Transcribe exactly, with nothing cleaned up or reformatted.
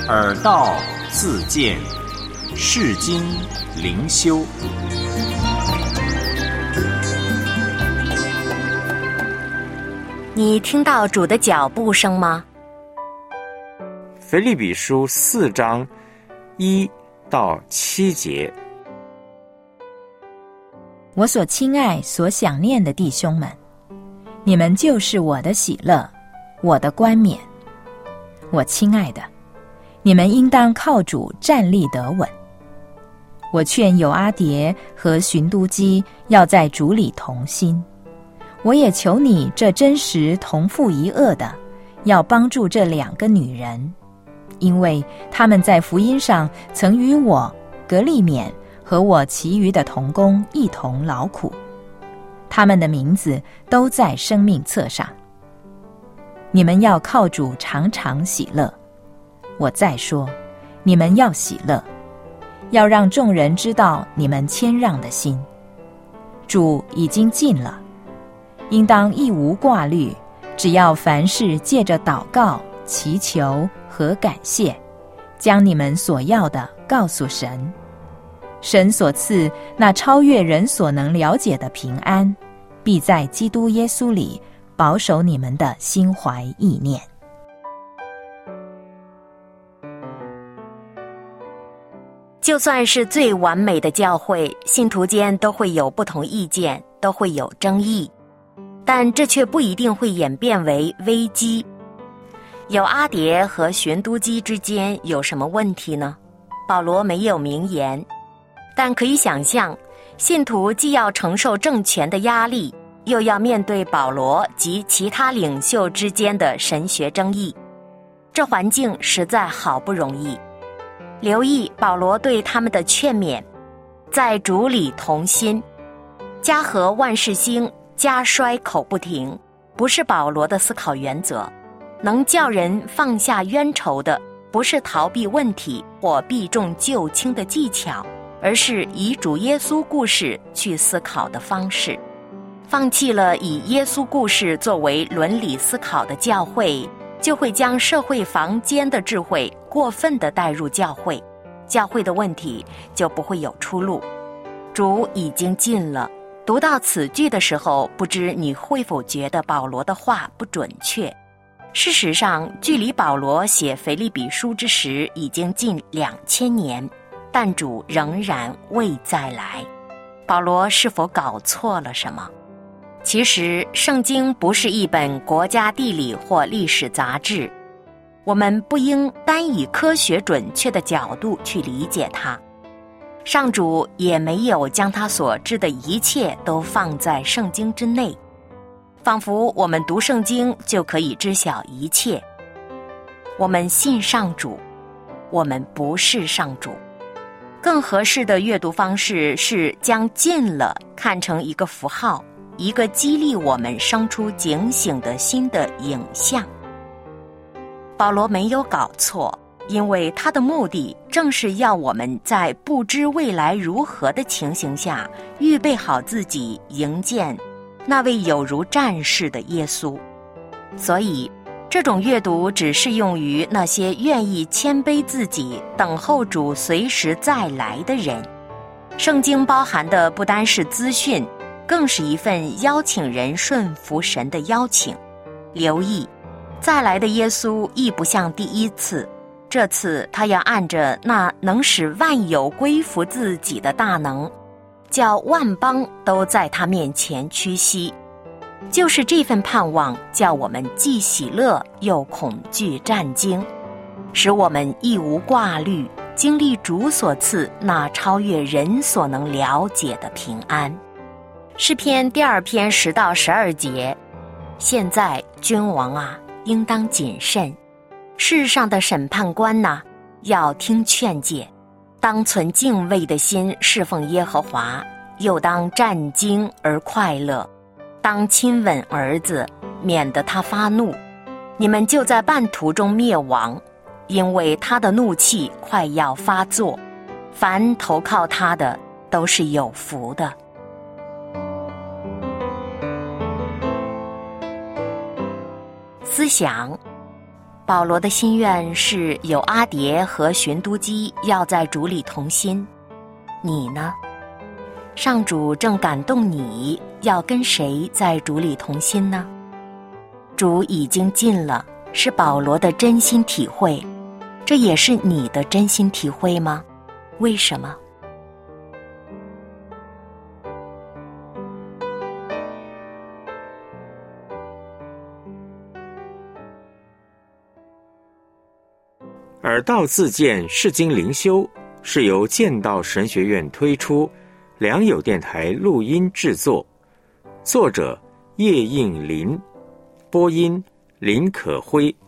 耳道自见，世经灵修。 你听到主的脚步声吗？ 腓立比书四章一到七节。 我所亲爱、所想念的弟兄们，你们就是我的喜乐，我的冠冕。我亲爱的，你们应当靠主站立得稳。我劝友阿迭和寻都基要在主里同心。我也求你这真实同父一轭的，要帮助这两个女人，因为他们在福音上曾与我革利免和我其余的同工一同劳苦，他们的名字都在生命册上。你们要靠主常常喜乐。我再说，你们要喜乐，要让众人知道你们谦让的心。主已经近了，应当一无挂虑，只要凡事借着祷告、祈求和感谢，将你们所要的告诉神。神所赐那超越人所能了解的平安，必在基督耶稣里保守你们的心怀意念。 就算是最完美的教会，信徒间都会有不同意见，都会有争议，但这却不一定会演变为危机。友阿迭和寻都基之间有什么问题呢？保罗没有明言，但可以想象，信徒既要承受政权的压力，又要面对保罗及其他领袖之间的神学争议，这环境实在好不容易。留意保罗对他们的劝勉，在主里同心，家和万事兴，家衰口不停，不是保罗的思考原则。能叫人放下冤仇的，不是逃避问题或避重就轻的技巧，而是以主耶稣故事去思考的方式。放弃了以耶稣故事作为伦理思考的教会，就会将社会房间的智慧过分地带入教会，教会的问题就不会有出路。主已经近了，读到此句的时候，不知你会否觉得保罗的话不准确？事实上，距离保罗写腓立比书之时已经近两千年，但主仍然未再来。保罗是否搞错了什么？其实，圣经不是一本国家地理或历史杂志，我们不应单以科学准确的角度去理解它。上主也没有将他所知的一切都放在圣经之内，仿佛我们读圣经就可以知晓一切。我们信上主，我们不是上主。更合适的阅读方式是将近了看成一个符号，一个激励我们生出警醒的新的影像。保罗没有搞错，因为他的目的正是要我们在不知未来如何的情形下，预备好自己迎见那位有如战士的耶稣。所以这种阅读只适用于那些愿意谦卑自己，等候主随时再来的人。圣经包含的不单是资讯，更是一份邀请人顺服神的邀请。留意，再来的耶稣亦不像第一次，这次他要按着那能使万有归服自己的大能，叫万邦都在他面前屈膝。就是这份盼望，叫我们既喜乐又恐惧战惊，使我们亦无挂虑，经历主所赐那超越人所能了解的平安。诗篇第二篇十到十二节，现在君王啊，应当谨慎；世上的审判官呐、啊，要听劝诫，当存敬畏的心侍奉耶和华，又当战惊而快乐，当亲吻儿子，免得他发怒。你们就在半途中灭亡，因为他的怒气快要发作。凡投靠他的，都是有福的。思想， 保罗的心愿是有阿迭和寻都基要在主里同心，你呢？上主正感动你要跟谁在主里同心呢？主已经近了，是保罗的真心体会，这也是你的真心体会吗？为什么？ 耳道自荐释经灵修是由剑道神学院推出，良友电台录音制作，作者叶应麟，播音林可辉。